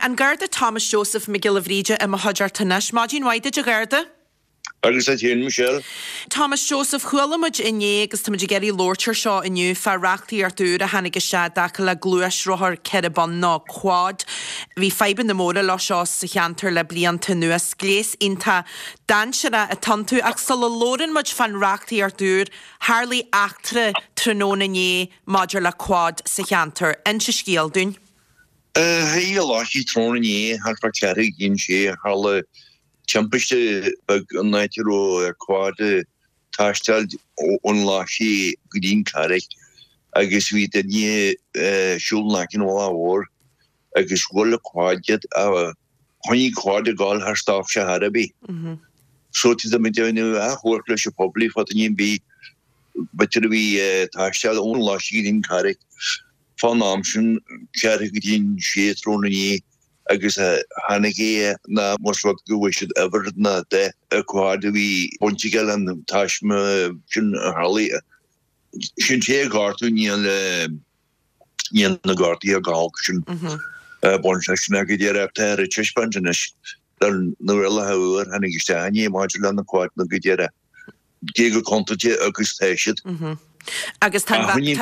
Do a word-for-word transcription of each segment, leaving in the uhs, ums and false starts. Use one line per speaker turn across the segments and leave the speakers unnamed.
An Garda Thomas Joseph McGillivreide a Mahajar Tanish, Majin White de Garda?
Agus a Jane Michelle.
Thomas Joseph Hulamaj in ye, agus to Gary Lorcher Shaw in you, Farrakti Arthur, a Hanigasha, Dakala, Gluish, Rohar, Kedabon, no quad. Vi five in the Mora, Loshaw, Sihanter, Leblian, Tenuas, Glace, Inta, Danshara, a Tantu, Axel, Loren, much fan Rakti Arthur, Harley Actre, Trenon in ye, Modular Quad, Sihanter, and Shishgildun.
Uh, hey, a lot he thrown in ye, Harper Carrick in she, Harle. Champiste bag an naitiro quad tastal onlashi gudin carrick agus vi den ye shulnakin wala war agus wala quad jet a honey quad gal har staff shaharabi so to the medenu a worklish public what the be but to be tastal onlashi gudin carrick van amshun carrick gudin she thrown ye agus hanige na moswat gowished ever na de quadwi ponchigal and tashma shin harley shin che gartu ni le ni na gartia galkshin bon section agidera ter chishpanjanish dan nurella hour hanige stani modular na quad na gidera gego contact agus tashit
agus tan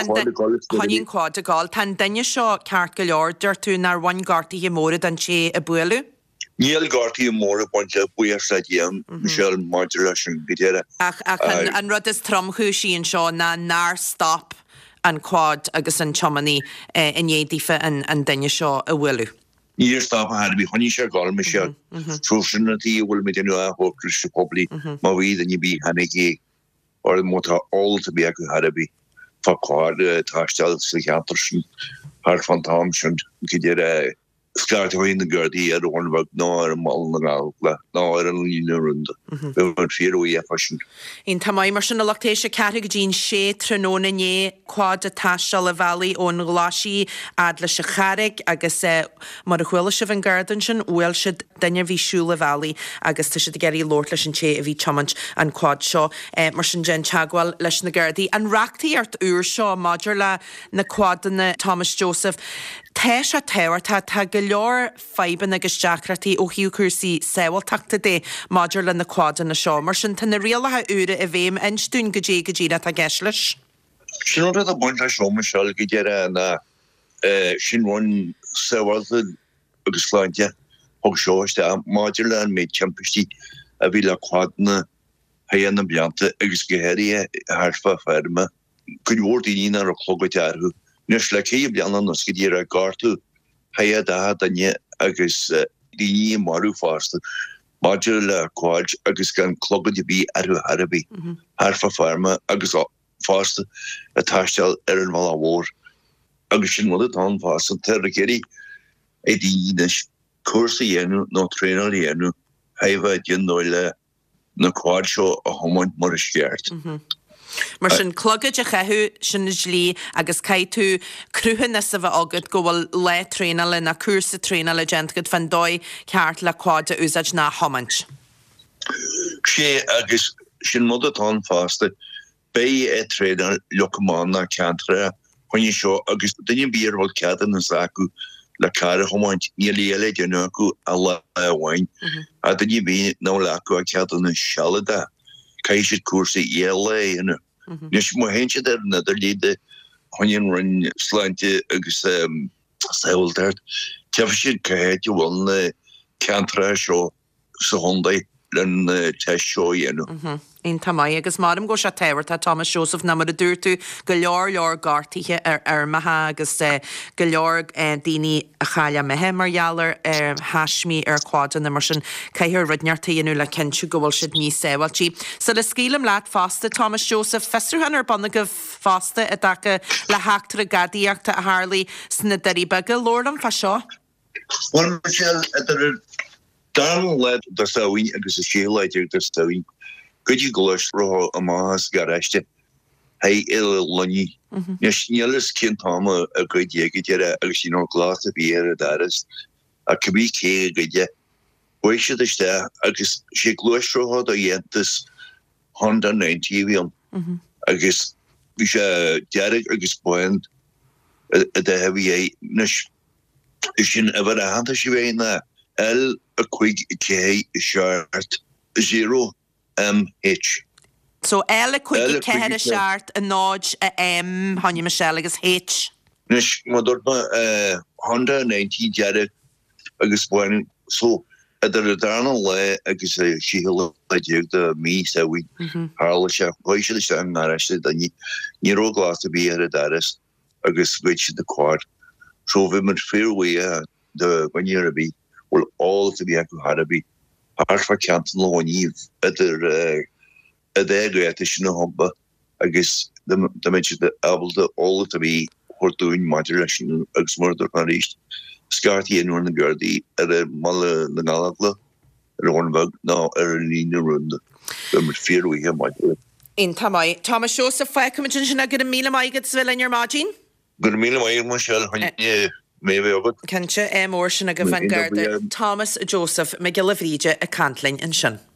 chonin quad a gal tan danne seo ceart go leor dúirtú nar one gartaí hi móra dan sé a bualu?
Níl gartaí móra pointe buar sa diam Michelle modulation gidera.
Ach an rud is tromchú sín seo na nar stop an quad agus an chomani in édifa an danne seo a bualu.
Níl stop had be honey se gal Michelle. Trosinity will me den a hope to public ma vi den you be hanige or motor all to be a harabi for quad tastal psychiatrischen har van Thompson gidera start in the Gardi at one about no mal na no in runda we fear we fashion
in tamai mar sin lactation category she trenona ne quad tastal valley on lashi adla shacharik agus mar chhuile se van garden sin wel should danne vi shule valley agus te should geri lordlish and che vi challenge and quad shaw mar sin gen chagwal lesh na Gardi and rakti art ur shaw modular na quad na Thomas Joseph Tesh a tower ta ta galore fiben agus jackrati o hiu cursi sewal takta de modular na quad na shaw mar sin tan na real ha ure a vem en stun gaje gaje ta geslish.
Shin the bunch of show Michelle gidera na shin one sewal agus flantia og show sta modular and made championship a villa quad na hayan na biante agus geheria harfa farma could word in a clogotaru Nuslake bliana nos gidera gartu haya da danye agus dini maru fast modular quad agus gan clogod be aru harabi harfa farma agus fast a tastal erin mala war agus shin mod on fast tergeri edinish course yenu no trainer yenu haiva genoile na quad show a homont morishert
Mar sin clogad a chehu sin lí agus caiitú cruúhan na sa bh agad go bhfuil le trénal na cuasa trénal a gentgad fan dói ceart le quad a úsad na homant.
sé agus sin modatá fásta bé é trénal locamán na ceantra chuine seo agus duine bíar bhil ceadan na sacu le cara homant níléile déanú acu a le bhhain a duine bí ná lecu a ceadan na sealada caiisiid cuasa éala ina Nish mo henche der na der lide honin run slante agus um saultart tefshid kahet you won cantra show so honday len test show yenu
in tamai agus madam go sha tower ta Thomas Joseph na mar durtu galor lor gartihe er er maha agus galor and dini a chala mehe marjaler er hashmi er quad na marsin kaihir ridnarta yenu la kenchu go shid ni sewalchi so le skilum lat faste Thomas Joseph fester hanner bannag faste ataka la haktra gadiakta Harley sna dari baga lordam fasho
one Michelle at the down let the sewing agus a shield the sewing Could you go through a mass garage? Hey, ill lunny. Yes, Nielis can Tom a good year, a you glass of beer that is a cabby key good yet. Why should I stay? I guess she glows through her the yet this Honda ninety wheel. I guess we should Derek, I guess, point at the heavy eight. is sin a bheit a hananta si bhéna L a chuig cé seart zero M H.
So eile chuig ceir a seart a náid a M tháinig me se agus H.
Nis má dúirt ma Honda nineteen dearad agus buin so idir a darna le agus síhil le déag de mí sa bhí hála se chuise se an náiste níró glas a bí ar a daras agus bhid si de quad. So bhí mar fearhfu de bhaine a bhí bhfuil all to be acu har a bhí. Harfa ceantan lehaníomh idir a dhéagréite sin na homba agus de méid de abalta all to be chuirtúin maidir lei sin agus mórtar an ríist. Scartí anúir na Gardaí ar a mala na Galagla ar an bhag ná ar an lína runda go mar fearhíthe maidir.
In tamai, Thomas seo sa feicim sin a gur míle maigad bhfuil in your margin?
Gur míle maigad mar seil chuine mé bheith agad.
Cinse é mór sin a go bhain Garda Thomas Joseph me gilafríide a Cantlainn in sin.